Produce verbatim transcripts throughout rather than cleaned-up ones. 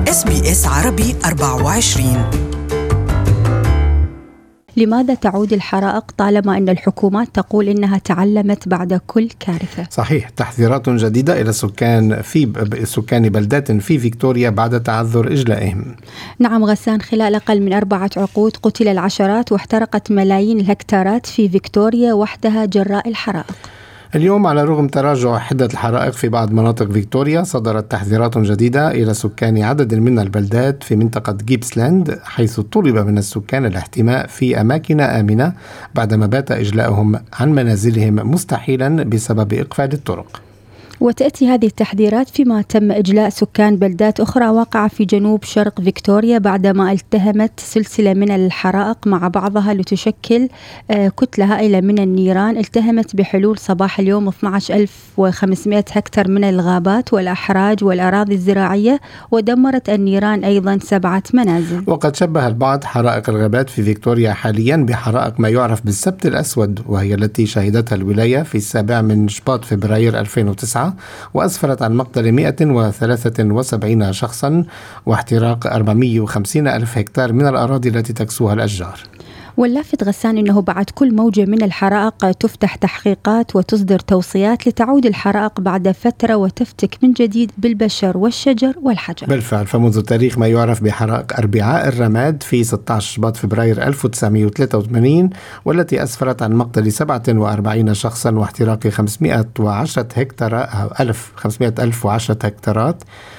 إس بي إس عربي أربعة وعشرين. لماذا تعود الحرائق طالما أن الحكومات تقول إنها تعلمت بعد كل كارثة؟ صحيح، تحذيرات جديدة إلى سكان في سكان بلدات في فيكتوريا بعد تعذر إجلائهم. نعم غسان، خلال أقل من أربعة عقود قتل العشرات واحترقت ملايين الهكتارات في فيكتوريا وحدها جراء الحرائق. اليوم على رغم تراجع حدة الحرائق في بعض مناطق فيكتوريا، صدرت تحذيرات جديدة إلى سكان عدد من البلدات في منطقة جيبسلاند، حيث طلب من السكان الاحتماء في أماكن آمنة بعدما بات إجلاؤهم عن منازلهم مستحيلا بسبب إقفال الطرق. وتأتي هذه التحذيرات فيما تم إجلاء سكان بلدات أخرى واقعة في جنوب شرق فيكتوريا بعدما التهمت سلسلة من الحرائق مع بعضها لتشكل كتلة هائلة من النيران. التهمت بحلول صباح اليوم اثني عشر ألف وخمسمائة هكتار من الغابات والأحراج والأراضي الزراعية، ودمرت النيران أيضا سبعة منازل. وقد شبه البعض حرائق الغابات في فيكتوريا حاليا بحرائق ما يعرف بالسبت الأسود، وهي التي شهدتها الولاية في السابع من شباط فبراير ألفين وتسعة، وأسفرت عن مقتل مئة وثلاثة وسبعين شخصا واحتراق أربعمئة وخمسين ألف هكتار من الأراضي التي تكسوها الأشجار. واللافت غسان أنه بعد كل موجة من الحرائق تفتح تحقيقات وتصدر توصيات لتعود الحرائق بعد فترة وتفتك من جديد بالبشر والشجر والحجر. بالفعل، فمنذ تاريخ ما يعرف بحرائق أربعاء الرماد في ستة عشر شباط فبراير ألف وتسعمئة وثلاثة وثمانين، والتي أسفرت عن مقتل سبعة وأربعين شخصا واحتراق خمسمئة وعشرة هكتار ألف خمسمئة ألف وعشرة هكتارات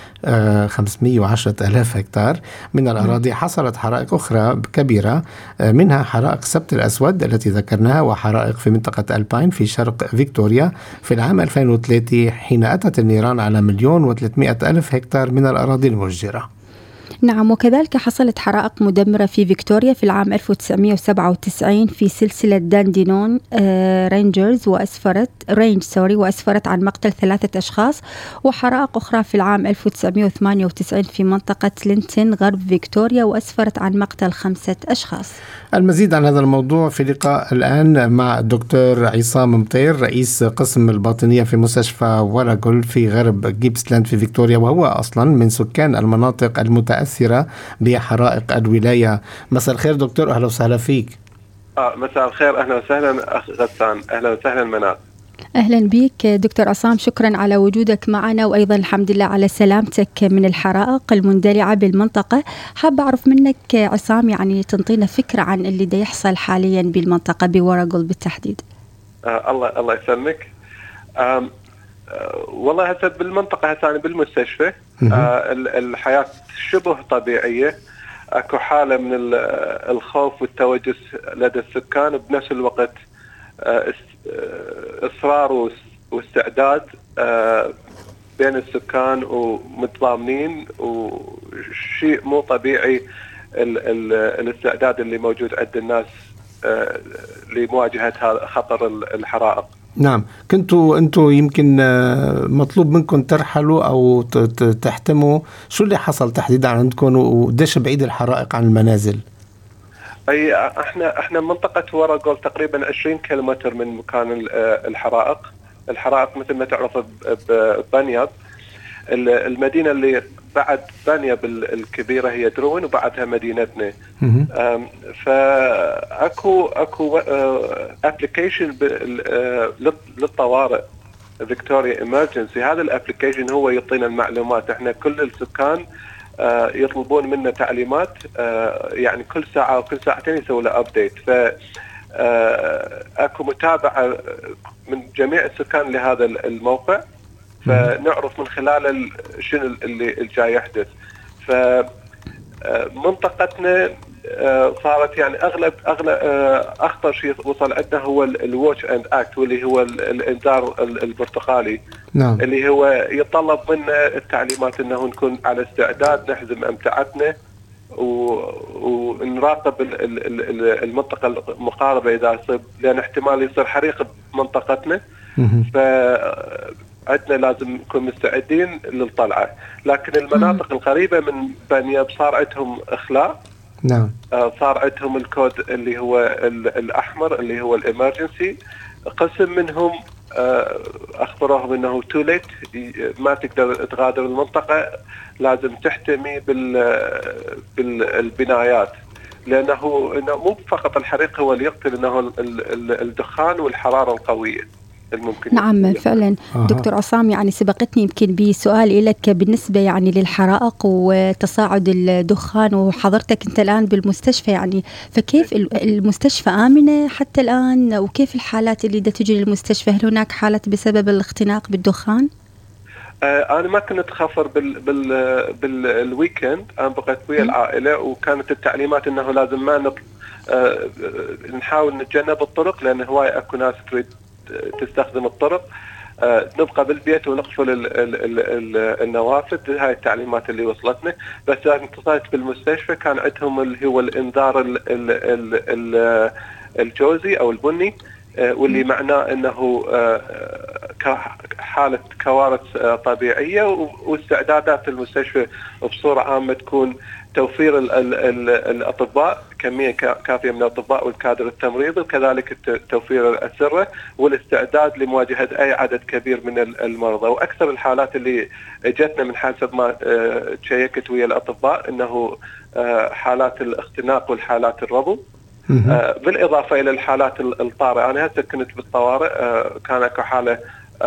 خمسمئة وعشرة آلاف هكتار من الأراضي. حصلت حرائق أخرى كبيرة، منها حرائق سبت الأسود التي ذكرناها، وحرائق في منطقة ألباين في شرق فيكتوريا في العام ألفين وثلاثة، حين أتت النيران على مليون وثلاثمئة ألف هكتار من الأراضي المشجرة. نعم، وكذلك حصلت حرائق مدمرة في فيكتوريا في العام ألف وتسعمئة وسبعة وتسعين في سلسلة داندينون آه رينجرز وأسفرت رينج سوري وأسفرت عن مقتل ثلاثة أشخاص، وحرائق أخرى في العام ألف وتسعمئة وثمانية وتسعين في منطقة لينتون غرب فيكتوريا وأسفرت عن مقتل خمسة أشخاص. المزيد عن هذا الموضوع في لقاء الآن مع الدكتور عصام مطير، رئيس قسم الباطنية في مستشفى وراغول في غرب جيبسلاند في فيكتوريا، وهو أصلا من سكان المناطق المتأثرة بحرائق الولاية. مساء الخير دكتور، أهلا وسهلا فيك. آه مساء الخير، أهلا وسهلا أخ غسان، أهلا وسهلا منال. أهلا بك دكتور عصام، شكرا على وجودك معنا، وأيضا الحمد لله على سلامتك من الحرائق المندلعة بالمنطقة. حابة أعرف منك عصام، يعني تنطينا فكرة عن اللي دا يحصل حاليا بالمنطقة بوراغول بالتحديد. آه الله الله يسلمك. آه والله هسه بالمنطقة هسه بالمستشفى آه الحياة شبه طبيعية، اكو حالة من الخوف والتوجس لدى السكان، بنفس الوقت آه اصرار واستعداد آه بين السكان ومتضامنين، وشيء مو طبيعي ال ال الاستعداد اللي موجود عند الناس آه لمواجهة هذا خطر الحرائق. نعم، كنتوا أنتوا يمكن مطلوب منكم ترحلوا أو تحتموا، شو اللي حصل تحديدا عندكم وديش بعيد الحرائق عن المنازل؟ أي احنا احنا منطقة وراغول تقريبا عشرين كيلومتر من مكان الحرائق. الحرائق مثل ما تعرف ببانياب، المدينة اللي بعد بانياب الكبيرة هي دروين، وبعدها مدينتنا. فاكو اكو ابلكيشن للطوارئ فيكتوريا إمرجنسي. هذا الابلكيشن هو يعطينا المعلومات، احنا كل السكان يطلبون منا تعليمات، يعني كل ساعة أو كل ساعتين يسوي له أبديت. ف اكو متابعة من جميع السكان لهذا الموقع، فنعرف من خلال شنو اللي الجاي يحدث. فمنطقتنا صارت يعني اغلب اغلب اخطر شيء وصل عندنا هو الواتش اند اكت، واللي هو الانذار البرتقالي. نعم. اللي هو يتطلب منا التعليمات انه نكون على استعداد، نحزم امتعتنا ونراقب المنطقه المقاربه اذا يصير، لان احتمال يصير حريق بمنطقتنا. ف عندنا لازم نكون مستعدين للطلعة. لكن المناطق القريبة من بانياب صار عندهم إخلاء. نعم. صار عندهم الكود اللي هو الأحمر اللي هو الإمرجنسي. قسم منهم أخبروهم أنه تو ليت، ما تقدر تغادر المنطقة، لازم تحتمي بالبنايات، لأنه إنه مو فقط الحريق هو اللي يقتل، إنه الدخان والحرارة القوية الممكن. نعم يقتل. فعلا. آه. دكتور عصام، يعني سبقتني يمكن بسؤال لك بالنسبة يعني للحرائق وتصاعد الدخان، وحضرتك أنت الآن بالمستشفى، يعني فكيف المستشفى آمنة حتى الآن، وكيف الحالات اللي دا تجي للمستشفى؟ هل هناك حالات بسبب الاختناق بالدخان؟ آه أنا ما كنت خفر بال بال بالويكند، أنا بقيت ويا العائلة، وكانت التعليمات إنه لازم ما نط... آه نحاول نتجنب الطرق، لأن هواي أكو ناس تريد تستخدم الطرق. آه نبقى بالبيت ونقفل ال ال ال ال النوافذ. هاي التعليمات اللي وصلتنا. بس أنا اتصلت بالمستشفى، كان عندهم اللي هو الإنذار ال ال ال ال الجوزي أو البني، آه واللي معناه أنه آه حالة كوارث آه طبيعية، واستعدادات المستشفى بصورة عامة تكون توفير ال ال ال الأطباء، كمية كافية من الأطباء والكادر التمريضي، وكذلك توفير الأسرة والاستعداد لمواجهة أي عدد كبير من المرضى. وأكثر الحالات اللي جتنا من حسب ما تشيكت ويا الأطباء أنه حالات الاختناق والحالات الربو، بالإضافة إلى الحالات الطارئة. أنا هسه كنت بالطوارئ، كان اكو حالة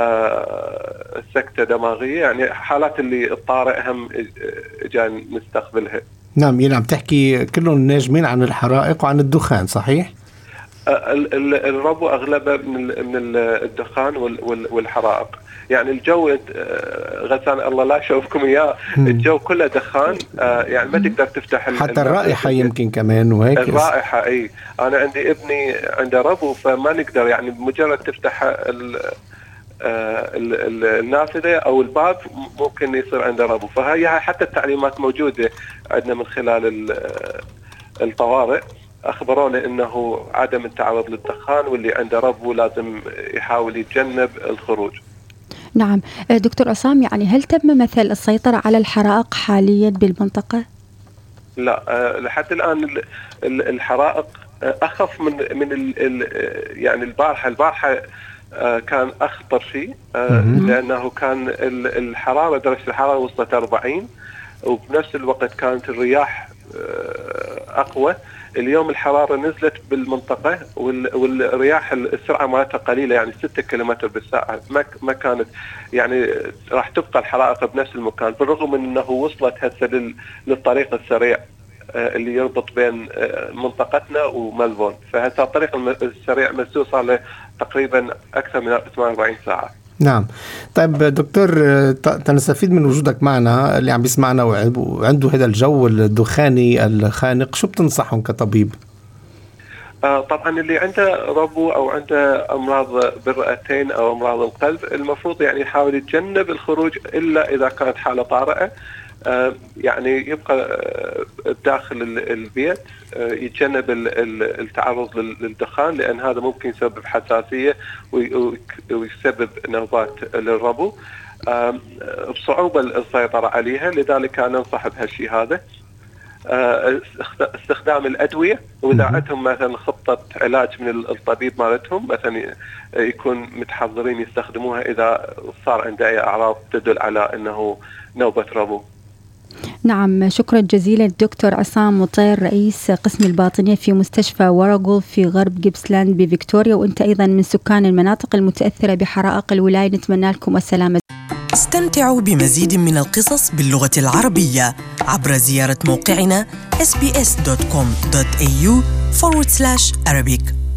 سكتة دماغية، يعني حالات اللي الطارئ هم جاي نستقبلها. نعم، يعني عم تحكي كلهم ناجمين عن الحرائق وعن الدخان، صحيح؟ الربو أغلبه من من الدخان والحرائق. يعني الجو غسان الله لا يشوفكم إياه، الجو كله دخان، يعني ما تقدر تفتح حتى الرائحة يمكن كمان وهيك. الرائحة أي، أنا عندي ابني عنده ربو، فما نقدر يعني مجرد تفتح النافذة أو الباب ممكن يصير عنده ربو. فهي حتى التعليمات موجودة عندنا من خلال الطوارئ، أخبرونا أنه عدم التعرض للدخان، واللي عنده ربو لازم يحاول يتجنب الخروج. نعم دكتور عصام، يعني هل تم مثل السيطرة على الحرائق حاليا بالمنطقة؟ لا، لحد الآن الحرائق أخف من من يعني البارحة البارحة كان أخطر شيء، لأنه كان الحرارة درجة الحرارة وصلت أربعين، وبنفس الوقت كانت الرياح أقوى. اليوم الحرارة نزلت بالمنطقة، والرياح السرعة مالتها قليلة، يعني ستة كيلومتر بالساعة. ما ما كانت يعني راح تبقى الحرائق بنفس المكان، بالرغم من أنه وصلت هسه للطريق السريع اللي يربط بين منطقتنا وملبون. فهذا الطريق السريع مسدود صار له تقريبا أكثر من ثمانية وأربعين ساعة. نعم. طيب دكتور، تنستفيد من وجودك معنا، اللي عم بيسمعنا وعنده هذا الجو الدخاني الخانق، شو بتنصحهم كطبيب؟ آه طبعا اللي عنده ربو أو عنده أمراض بالرئتين أو أمراض القلب، المفروض يعني يحاول يتجنب الخروج إلا إذا كانت حالة طارئة. آه يعني يبقى آه داخل البيت، آه يتجنب التعرض للدخان، لأن هذا ممكن يسبب حساسية ويسبب نوبات للربو، آه بصعوبة السيطرة عليها. لذلك أنا أنصح بهالشيء هذا. آه استخدام الأدوية، وإذا عندهم مثلا خطة علاج من الطبيب مالتهم، مثلا يكون متحضرين يستخدموها إذا صار عنده أي أعراض تدل على أنه نوبة ربو. نعم، شكرا جزيلا دكتور عصام مطير، رئيس قسم الباطنية في مستشفى وراغول في غرب جيبسلاند بفيكتوريا، وانت ايضا من سكان المناطق المتأثرة بحرائق الولاية. نتمنى لكم السلامة. استمتعوا بمزيد من القصص باللغة العربية عبر زيارة موقعنا إس بي إس دوت كوم دوت إيه يو forward slash Arabic.